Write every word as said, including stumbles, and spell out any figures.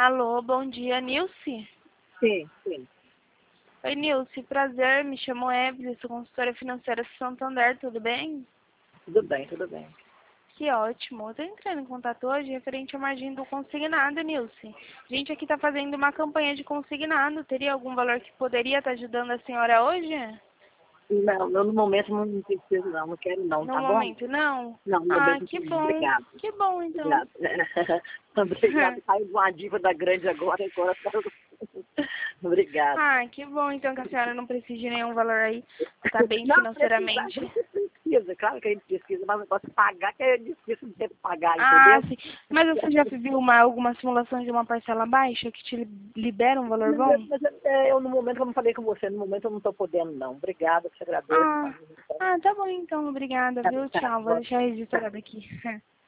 Alô, bom dia, Nilce? Sim, sim. Oi, Nilce, prazer, me chamo Evelyn, sou consultora financeira do Santander, tudo bem? Tudo bem, tudo bem. Que ótimo. Eu estou entrando em contato hoje referente à margem do consignado, Nilce. A gente aqui está fazendo uma campanha de consignado. Teria algum valor que poderia estar ajudando a senhora hoje? Não, eu no momento não preciso não, não quero não, No tá bom? momento, não? Não, no Ah, momento que não. bom. Obrigado. Que bom, então. Obrigado. Obrigado. Saiu de uma dívida grande agora, agora tá... Obrigado. Ah, que bom, então, que a senhora não precisa de nenhum valor aí. Está bem Não precisa, a financeiramente. gente precisa, claro que a gente precisa, mas o negócio de pagar que é difícil de ter que pagar, Ah, entendeu? sim. Mas você já viu uma, alguma simulação de uma parcela baixa que te li- libera um valor Não, bom? mas é, eu no momento, como eu falei com você, no momento eu não estou podendo não. Obrigada, eu te agradeço. Ah, ah, tá bom então, obrigada, Tá, viu? tá, Tchau, vou boa deixar registrado aqui.